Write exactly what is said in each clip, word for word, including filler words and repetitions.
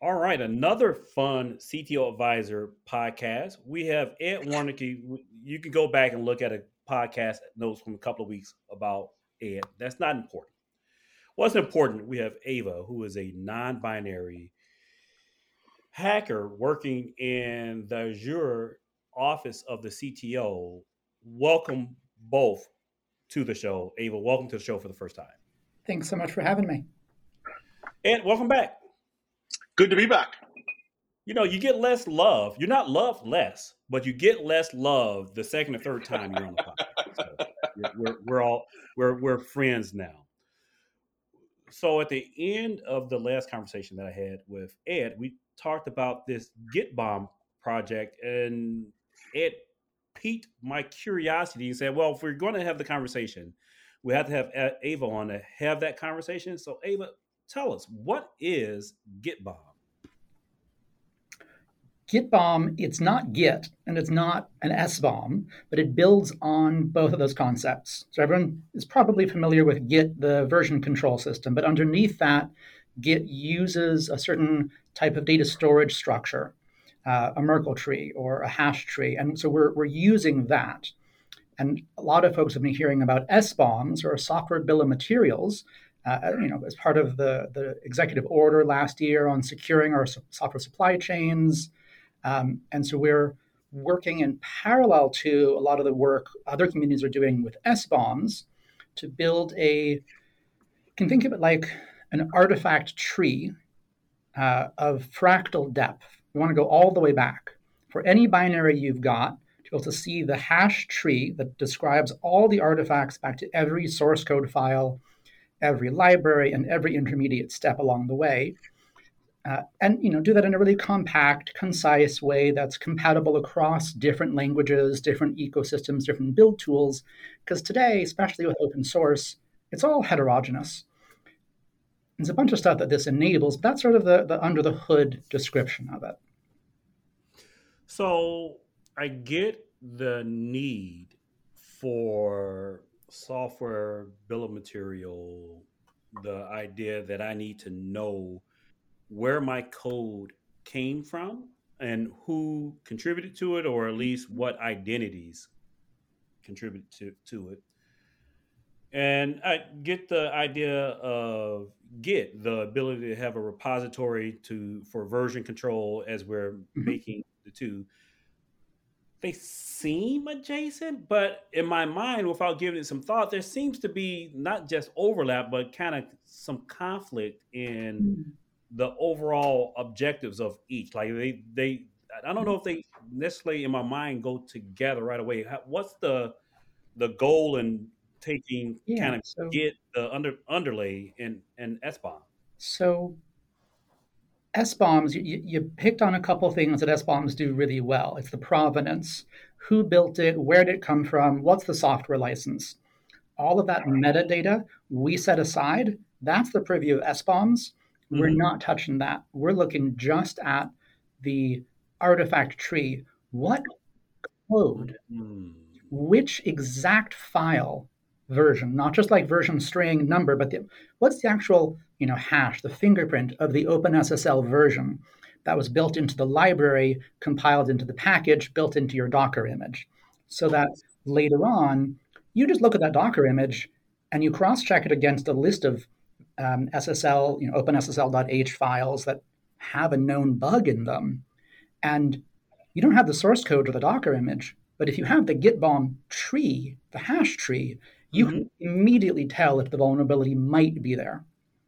All right, another fun C T O Advisor podcast. We have Ed Warnicki. You can go back and look at a podcast notes from a couple of weeks about Ed. That's not important. What's important? We have Ava, who is a non-binary hacker working in the Azure office of the C T O. Welcome both to the show. Ava, welcome to the show for the first time. Thanks so much for having me. Ed, welcome back. Good to be back. You know, you get less love. You're not loved less, but you get less love the second or third time you're on the podcast. So we're, we're, we're all we're we're friends now. So at the end of the last conversation that I had with Ed, we talked about this GitBomb project, and it piqued my curiosity and said, "Well, if we're going to have the conversation, we have to have Ava on to have that conversation." So, Ava, tell us, what is GitBomb? GitBomb, it's not Git and it's not an S bomb, but it builds on both of those concepts. So everyone is probably familiar with Git, the version control system, but underneath that, Git uses a certain type of data storage structure, uh, a Merkle tree or a hash tree. And so we're, we're using that. And a lot of folks have been hearing about S bombs or software bill of materials, uh, you know, as part of the, the executive order last year on securing our software supply chains. Um, and so we're working in parallel to a lot of the work other communities are doing with S bombs to build a, you can think of it like an artifact tree uh, of fractal depth. We want to go all the way back. For any binary you've got, to be able to see the hash tree that describes all the artifacts back to every source code file, every library, and every intermediate step along the way. Uh, and you know, do that in a really compact, concise way that's compatible across different languages, different ecosystems, different build tools. Because today, especially with open source, it's all heterogeneous. There's a bunch of stuff that this enables, but that's sort of the, the under the hood description of it. So I get the need for software bill of material, the idea that I need to know where my code came from and who contributed to it, or at least what identities contributed to, to it. And I get the idea of Git, the ability to have a repository to for version control as we're mm-hmm. making the two. They seem adjacent, but in my mind, without giving it some thought, there seems to be not just overlap, but kind of some conflict in mm-hmm. the overall objectives of each. Like they, they, I don't know if they necessarily in my mind go together right away. What's the, the goal in taking yeah, kind of so, get the under underlay in, in S bomb? So S bombs, you, you picked on a couple things that S bombs do really well. It's the provenance, who built it, where did it come from, what's the software license? All of that metadata we set aside. That's the purview of S bombs. We're mm-hmm. not touching that. We're looking just at the artifact tree. What code, mm-hmm. which exact file version, not just like version string number, but the, what's the actual, you know, hash, the fingerprint of the OpenSSL version that was built into the library, compiled into the package, built into your Docker image. So that later on, you just look at that Docker image and you cross-check it against a list of Um, S S L, you know, OpenSSL.h files that have a known bug in them. And you don't have the source code or the Docker image, but if you have the GitBomb tree, the hash tree, you mm-hmm. can immediately tell if the vulnerability might be there.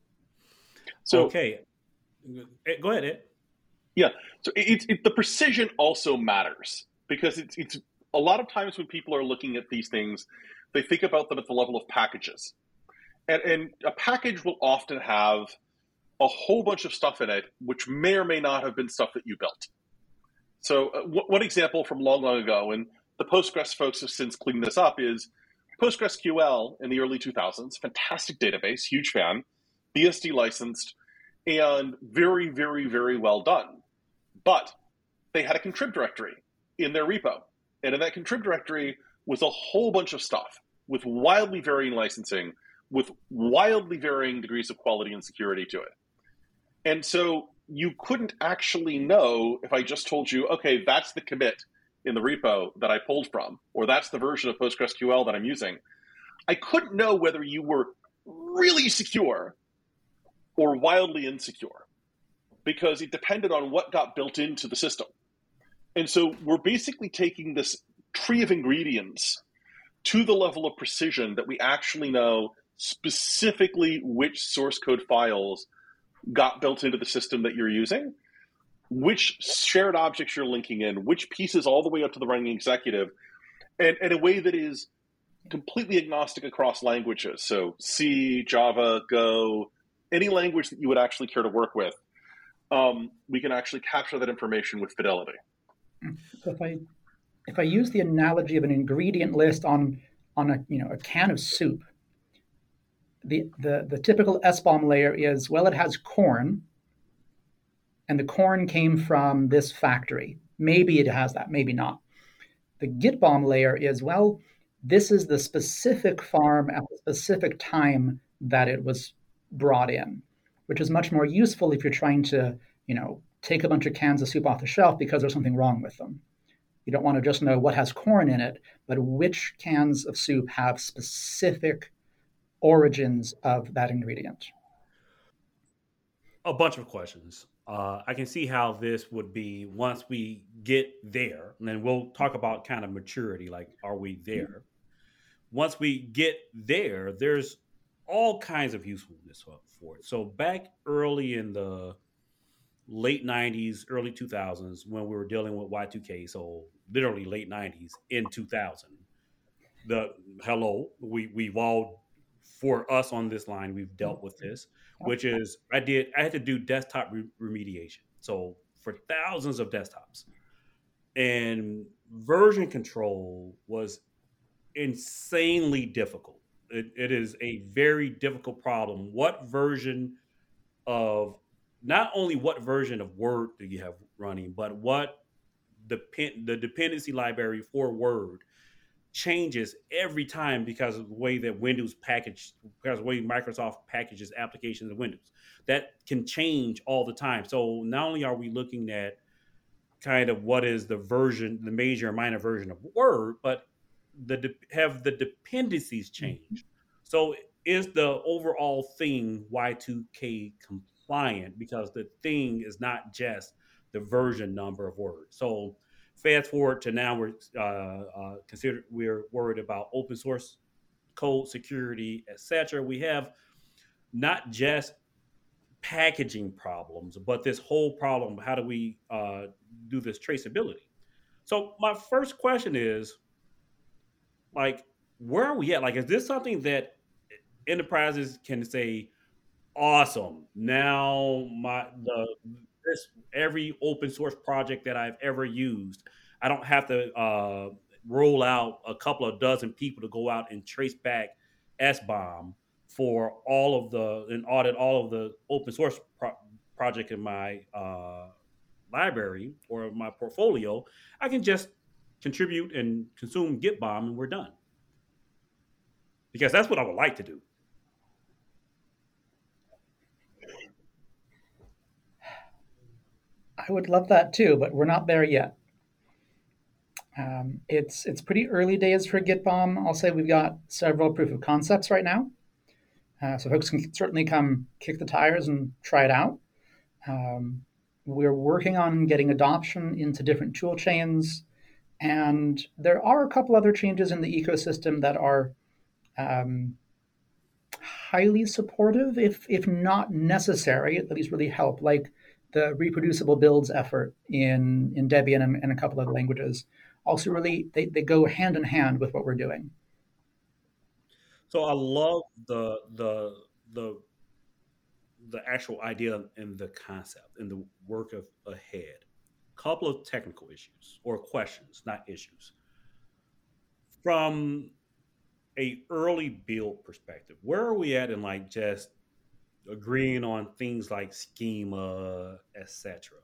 So, okay. Go ahead, Ed. Yeah. So it's it, the precision also matters because it's it's a lot of times when people are looking at these things, they think about them at the level of packages. And, and a package will often have a whole bunch of stuff in it, which may or may not have been stuff that you built. So uh, w- one example from long, long ago, and the Postgres folks have since cleaned this up, is PostgreSQL in the early two thousands, fantastic database, huge fan, B S D licensed, and very, very, very well done. But they had a contrib directory in their repo. And in that contrib directory was a whole bunch of stuff with wildly varying licensing, with wildly varying degrees of quality and security to it. And so you couldn't actually know if I just told you, okay, that's the commit in the repo that I pulled from, or that's the version of PostgreSQL that I'm using. I couldn't know whether you were really secure or wildly insecure, because it depended on what got built into the system. And so we're basically taking this tree of ingredients to the level of precision that we actually know specifically which source code files got built into the system that you're using, which shared objects you're linking in, which pieces all the way up to the running executive, and in a way that is completely agnostic across languages. So C, Java, Go, any language that you would actually care to work with, um, we can actually capture that information with fidelity. So if I if I use the analogy of an ingredient list on on a you know a can of soup, the the, the typical S B O M layer is, well, it has corn, and the corn came from this factory. Maybe it has that, maybe not. The Git B O M layer is, well, this is the specific farm at the specific time that it was brought in, which is much more useful if you're trying to, you know, take a bunch of cans of soup off the shelf because there's something wrong with them. You don't want to just know what has corn in it, but which cans of soup have specific origins of that ingredient. A bunch of questions. Uh, I can see how this would be once we get there, and then we'll talk about kind of maturity, like, are we there? Once we get there, there's all kinds of usefulness for it. So back early in the late nineties, early two thousands, when we were dealing with Y two K, so literally late nineties in two thousand, the hello, we, we've all, for us on this line, we've dealt with this, which is I did, I had to do desktop re- remediation. So for thousands of desktops, and version control was insanely difficult. It, it is a very difficult problem. What version of, not only what version of Word do you have running, but what the, the dependency library for Word changes every time because of the way that Windows package, because of the way Microsoft packages applications in Windows. That can change all the time. So not only are we looking at kind of what is the version, the major and minor version of Word, but the de- have the dependencies changed. So is the overall thing Y two K compliant? Because the thing is not just the version number of Word. So fast forward to now, we're uh, uh, consider we're worried about open source code security, et cetera. We have not just packaging problems, but this whole problem. How do we uh, do this traceability? So my first question is, like, where are we at? Like, is this something that enterprises can say, awesome, now my the this every open source project that I've ever used, I don't have to uh, roll out a couple of dozen people to go out and trace back S B O M for all of the and audit all of the open source pro- project in my uh, library or my portfolio. I can just contribute and consume Git B O M and we're done. Because that's what I would like to do. I would love that too, but we're not there yet. Um, it's it's pretty early days for Git B O M. I'll say we've got several proof of concepts right now. Uh, so folks can certainly come kick the tires and try it out. Um, we're working on getting adoption into different tool chains. And there are a couple other changes in the ecosystem that are um, highly supportive, if if not necessary, at least really help, like the reproducible builds effort in, in Debian and, and a couple of languages. Also really, they, they go hand in hand with what we're doing. So I love the the the the actual idea and the concept and the work of ahead. Couple of technical issues or questions, not issues. From a early build perspective, where are we at in like just agreeing on things like schema, et cetera?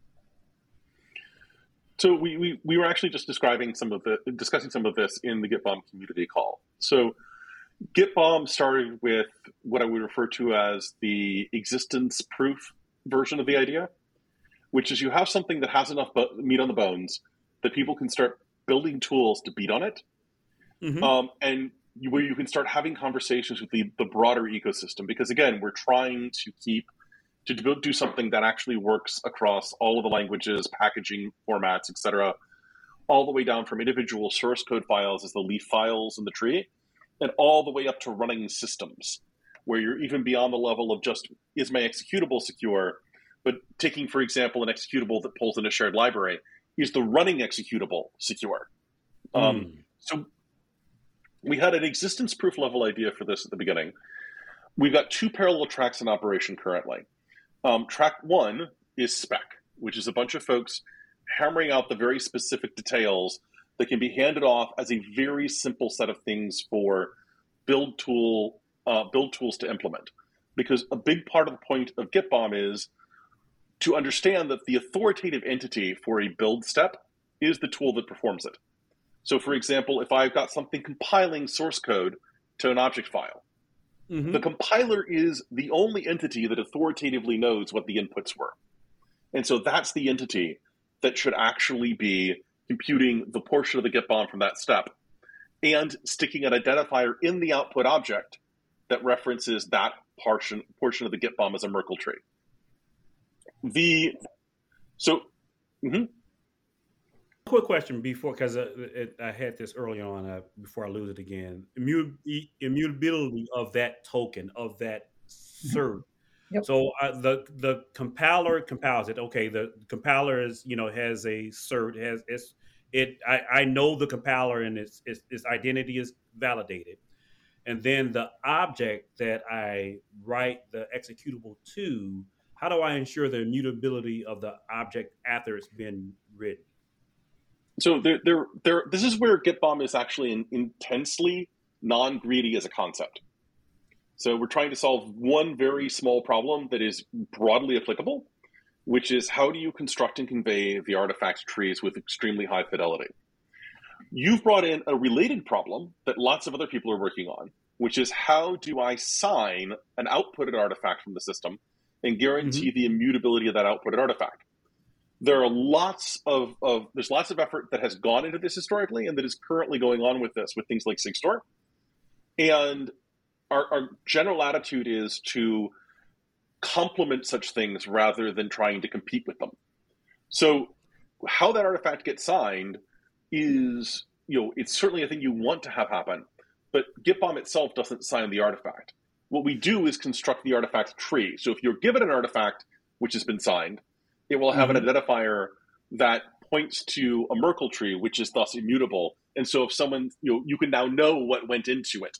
So we, we, we were actually just describing some of the discussing some of this in the Git B O M community call. So Git B O M started with what I would refer to as the existence proof version of the idea, which is you have something that has enough meat on the bones that people can start building tools to beat on it, mm-hmm. um, and you, where you can start having conversations with the, the broader ecosystem. Because again, we're trying to keep to do something that actually works across all of the languages, packaging formats, et cetera, all the way down from individual source code files as the leaf files in the tree, and all the way up to running systems, where you're even beyond the level of just, is my executable secure? But taking, for example, an executable that pulls in a shared library, is the running executable secure? Mm. Um, so we had an existence proof level idea for this at the beginning. We've got two parallel tracks in operation currently. Um, track one is spec, which is a bunch of folks hammering out the very specific details that can be handed off as a very simple set of things for build tool uh, build tools to implement. Because a big part of the point of GitBOM is to understand that the authoritative entity for a build step is the tool that performs it. So for example, if I've got something compiling source code to an object file, mm-hmm. the compiler is the only entity that authoritatively knows what the inputs were. And so that's the entity that should actually be computing the portion of the GitBOM from that step and sticking an identifier in the output object that references that portion, portion of the GitBOM as a Merkle tree. The, so, mm-hmm. Quick question before, because uh, I had this early on, uh, before I lose it again. Immu- immutability of that token, of that cert. Yep. So uh, the the compiler compiles it. Okay, the compiler is, you know, has a cert, has it's it. I, I know the compiler and its, its its identity is validated, and then the object that I write the executable to, how do I ensure the immutability of the object after it's been written? So there, there, there. This is where GitBOM is actually in, intensely non-greedy as a concept. So we're trying to solve one very small problem that is broadly applicable, which is how do you construct and convey the artifact trees with extremely high fidelity? You've brought in a related problem that lots of other people are working on, which is how do I sign an outputted artifact from the system and guarantee mm-hmm. the immutability of that outputted artifact? There are lots of, of, there's lots of effort that has gone into this historically and that is currently going on with this, with things like Sigstore. And Our, our general attitude is to complement such things rather than trying to compete with them. So how that artifact gets signed is, you know, it's certainly a thing you want to have happen, but GitBOM itself doesn't sign the artifact. What we do is construct the artifact tree. So if you're given an artifact which has been signed, it will have mm-hmm. an identifier that points to a Merkle tree, which is thus immutable. And so if someone, you know, you can now know what went into it.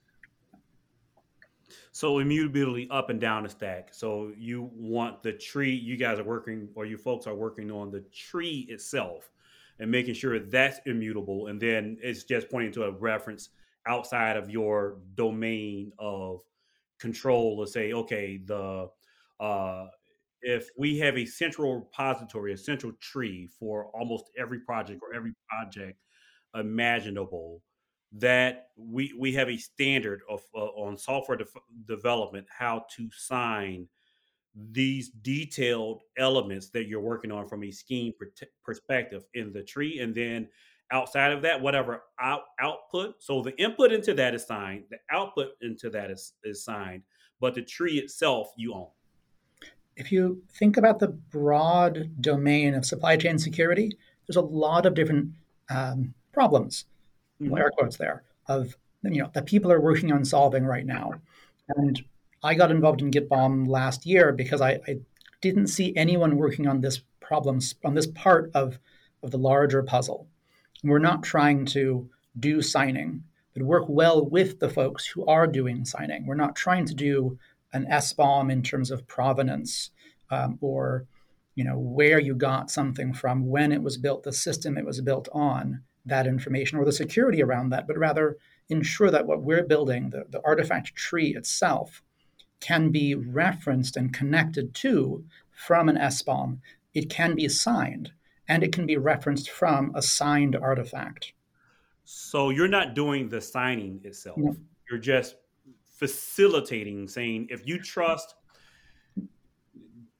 So immutability up and down the stack. So you want the tree, you guys are working, or you folks are working on the tree itself and making sure that's immutable. And then it's just pointing to a reference outside of your domain of control to say, okay, the uh, if we have a central repository, a central tree for almost every project or every project imaginable, that we we have a standard of uh, on software de- development how to sign these detailed elements that you're working on from a scheme per- perspective in the tree, and then outside of that, whatever out, output. So the input into that is signed, the output into that is, is signed, but the tree itself you own. If you think about the broad domain of supply chain security, there's a lot of different um, problems. Mm-hmm. Air quotes there, of, you know, that people are working on solving right now. And I got involved in GitBOM last year because I, I didn't see anyone working on this problem, on this part of, of the larger puzzle. And we're not trying to do signing, but work well with the folks who are doing signing. We're not trying to do an S BOM in terms of provenance um, or, you know, where you got something from, when it was built, the system it was built on, that information or the security around that, but rather ensure that what we're building, the, the artifact tree itself, can be referenced and connected to from an S BOM. It can be signed, and it can be referenced from a signed artifact. So you're not doing the signing itself. No. You're just facilitating, saying, if you trust,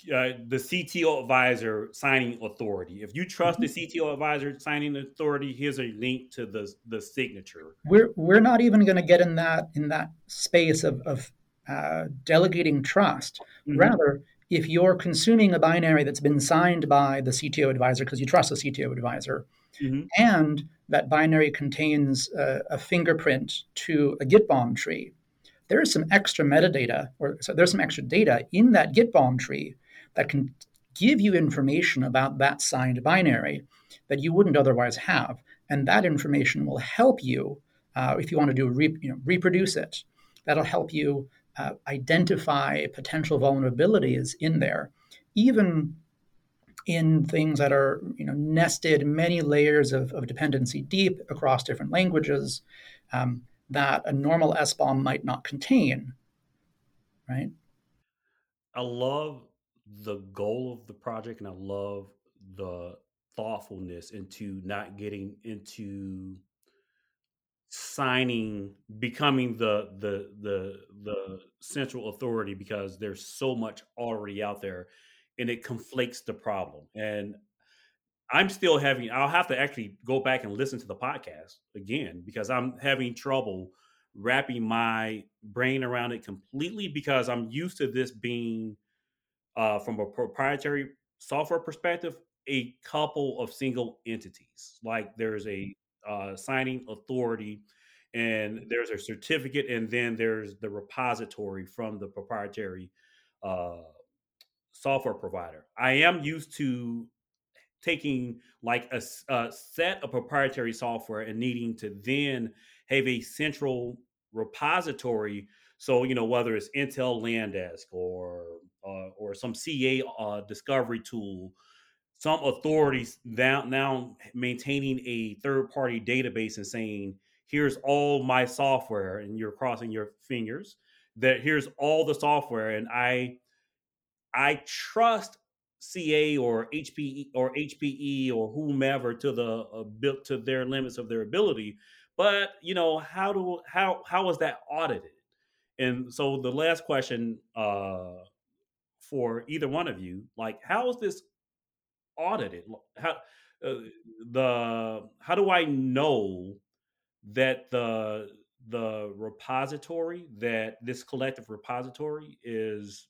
uh, the C T O advisor signing authority. If you trust the C T O advisor signing authority, here's a link to the the signature. We're we're not even going to get in that in that space of of uh, delegating trust. Mm-hmm. Rather, if you're consuming a binary that's been signed by the C T O advisor because you trust the C T O advisor, mm-hmm. and that binary contains a, a fingerprint to a Git bomb tree, there is some extra metadata, or so there's some extra data in that Git bomb tree that can give you information about that signed binary that you wouldn't otherwise have. And that information will help you, uh, if you want to do re, you know, reproduce it, that'll help you uh, identify potential vulnerabilities in there, even in things that are, you know, nested many layers of, of dependency deep across different languages um, that a normal S BOM might not contain, right? I love the goal of the project, and I love the thoughtfulness into not getting into signing, becoming the the the the central authority, because there's so much already out there, and it conflates the problem. And I'm still having, I'll have to actually go back and listen to the podcast again, because I'm having trouble wrapping my brain around it completely, because I'm used to this being, uh, from a proprietary software perspective, a couple of single entities. Like there's a uh, signing authority, and there's a certificate, and then there's the repository from the proprietary uh, software provider. I am used to taking like a, a set of proprietary software and needing to then have a central repository. So, you know, whether it's Intel LANDesk or uh, or some C A uh, discovery tool, some authorities now, now maintaining a third-party database and saying, here's all my software, and you're crossing your fingers that here's all the software, and I I trust C A or H P E or H P E or whomever to the uh, built to their limits of their ability. But you know, how do how how is that audited? And so the last question uh, for either one of you, like, how is this audited? How uh, the how do I know that the the repository, that this collective repository is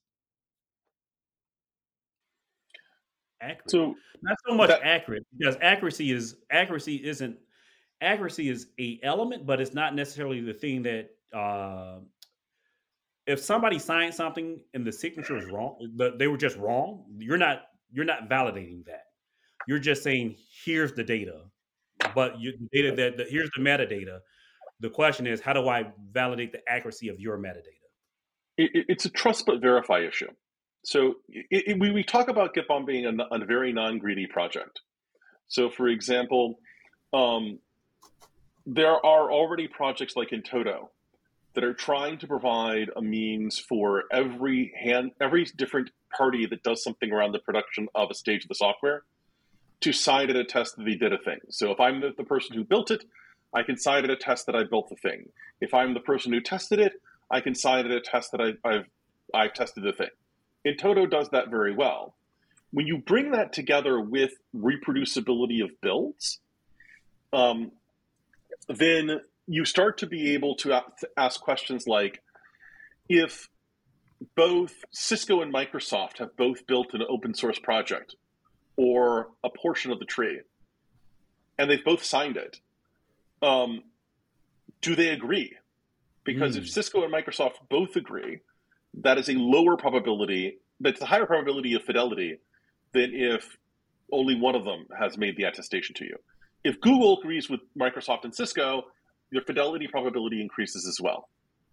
accurate? So not so much that, accurate, because accuracy is accuracy isn't accuracy is a element, but it's not necessarily the thing that uh, if somebody signed something and the signature is wrong, the, they were just wrong. You're not you're not validating that. You're just saying here's the data, but you, the data that the, here's the metadata. The question is, how do I validate the accuracy of your metadata? It, it's a trust but verify issue. So it, it, we, we talk about Git bomb being a, a very non-greedy project. So for example, um, there are already projects like Intodo that are trying to provide a means for every hand, every different party that does something around the production of a stage of the software to sign and attest that they did a thing. So if I'm the, the person who built it, I can sign and attest that I built the thing. If I'm the person who tested it, I can sign and attest that I, I've, I've tested the thing. Intodo does that very well. When you bring that together with reproducibility of builds, um, then you start to be able to ask questions like, if both Cisco and Microsoft have both built an open source project or a portion of the tree, and they've both signed it, um, do they agree? Because mm. if Cisco and Microsoft both agree, that is a lower probability, that's a higher probability of fidelity than if only one of them has made the attestation to you. If Google agrees with Microsoft and Cisco, your fidelity probability increases as well.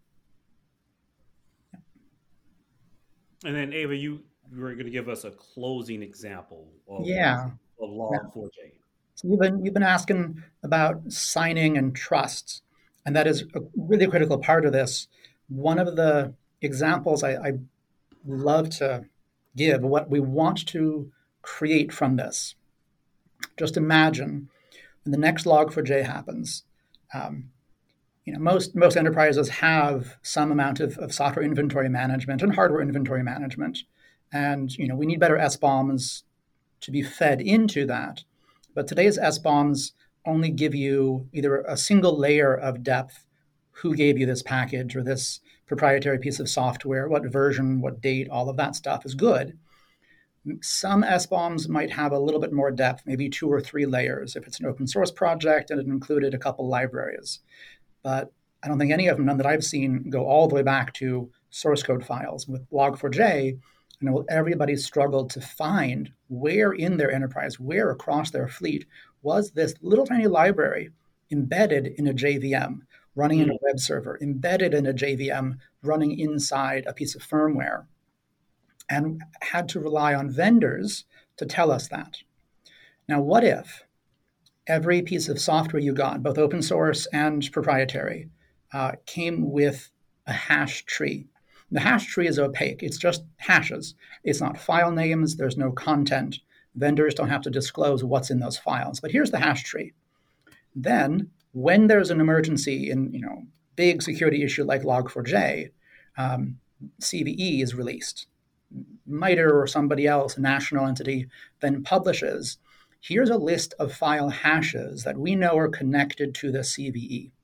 And then Ava, you, you were going to give us a closing example of, yeah. of log four j. So you've been, you've been asking about signing and trust, and that is a really critical part of this. One of the examples I, I love to give, what we want to create from this. Just imagine when the next log four j happens, um, you know, most most enterprises have some amount of, of software inventory management and hardware inventory management. And you know, we need better S BOMs to be fed into that. But today's S BOMs only give you either a single layer of depth, who gave you this package or this proprietary piece of software, what version, what date, all of that stuff is good. Some S BOMs might have a little bit more depth, maybe two or three layers if it's an open source project and it included a couple libraries. But I don't think any of them, none that I've seen, go all the way back to source code files. With log four j, you know, everybody's struggled to find where in their enterprise, where across their fleet was this little tiny library embedded in a J V M, running in a web server, embedded in a J V M, running inside a piece of firmware, and had to rely on vendors to tell us that. Now, what if every piece of software you got, both open source and proprietary, uh, came with a hash tree? The hash tree is opaque. It's just hashes. It's not file names. There's no content. Vendors don't have to disclose what's in those files. But here's the hash tree. Then, when there's an emergency in, you know, big security issue like log four j, um, C V E is released. MITRE or somebody else, a national entity, then publishes, here's a list of file hashes that we know are connected to the C V E.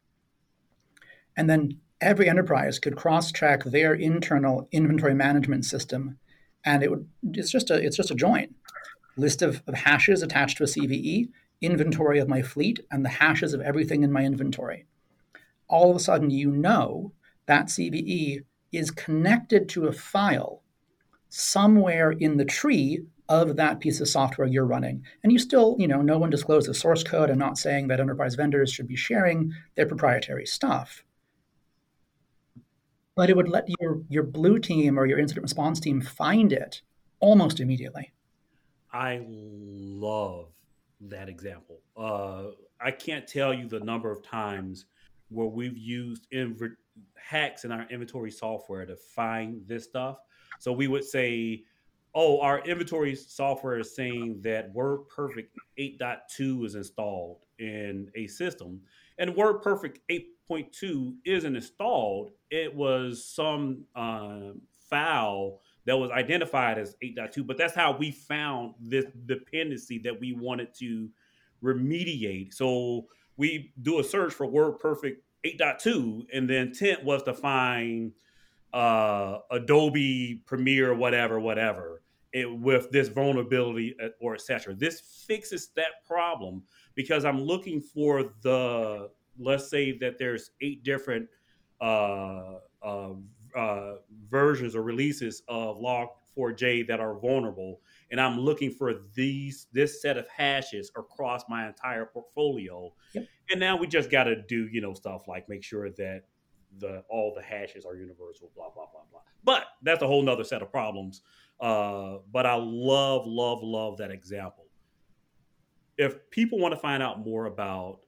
And then every enterprise could cross-check their internal inventory management system, and it would it's just a it's just a join. List of, of hashes attached to a C V E, inventory of my fleet, and the hashes of everything in my inventory. All of a sudden, you know that C V E is connected to a file somewhere in the tree of that piece of software you're running. And you still, you know, no one discloses source code. I'm not saying that enterprise vendors should be sharing their proprietary stuff. But it would let your, your blue team or your incident response team find it almost immediately. I love that example. Uh, I can't tell you the number of times where we've used inv- hacks in our inventory software to find this stuff. So we would say, oh, our inventory software is saying that WordPerfect eight point two is installed in a system, and WordPerfect eight point two isn't installed. It was some uh, file that was identified as eight point two, but that's how we found this dependency that we wanted to remediate. So we do a search for WordPerfect eight point two, and the intent was to find uh, Adobe Premiere, whatever, whatever, it, with this vulnerability or et cetera. This fixes that problem because I'm looking for the, let's say that there's eight different uh, uh, uh, versions or releases of log four j that are vulnerable, and I'm looking for these this set of hashes across my entire portfolio. Yep. And now we just got to do, you know, stuff like make sure that the all the hashes are universal, blah blah blah blah. But that's a whole nother set of problems. Uh, but I love love love that example. If people want to find out more about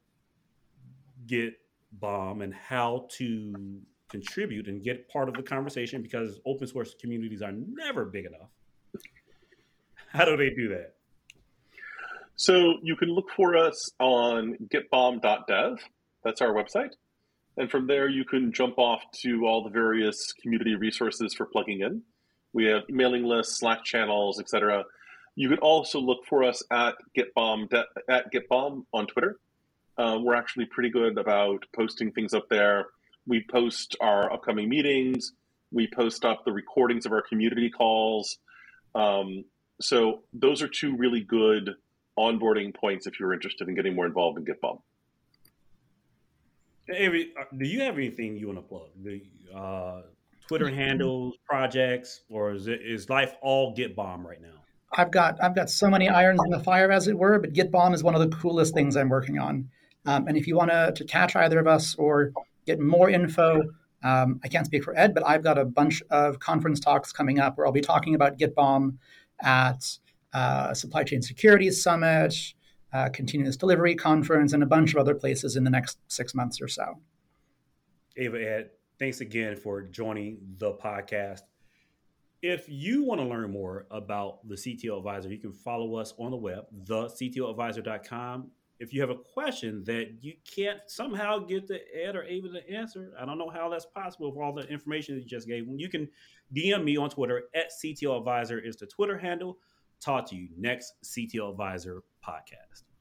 Git Bomb and how to contribute and get part of the conversation, because open source communities are never big enough, how do they do that? So you can look for us on gitbomb dot dev. That's our website. And from there, you can jump off to all the various community resources for plugging in. We have mailing lists, Slack channels, et cetera. You can also look for us at Gitbomb, at Gitbomb on Twitter. Uh, we're actually pretty good about posting things up there. We post our upcoming meetings. We post up the recordings of our community calls. Um, so those are two really good onboarding points if you're interested in getting more involved in Gitbomb. Avery, do you have anything you want to plug? The uh, Twitter handles, projects, or is it is life all Gitbomb right now? I've got I've got so many irons in the fire, as it were, but Gitbomb is one of the coolest things I'm working on. Um, and if you want to to catch either of us or get more info, um, I can't speak for Ed, but I've got a bunch of conference talks coming up where I'll be talking about Gitbomb at uh, Supply Chain Security Summit, Uh, continuous delivery conference, and a bunch of other places in the next six months or so. Ava, Ed, thanks again for joining the podcast. If you want to learn more about the C T O Advisor, you can follow us on the web, the C T O advisor dot com. If you have a question that you can't somehow get to Ed or Ava to answer, I don't know how that's possible with all the information that you just gave. You can D M me on Twitter at C T O Advisor is the Twitter handle. Talk to you next C T O Advisor podcast.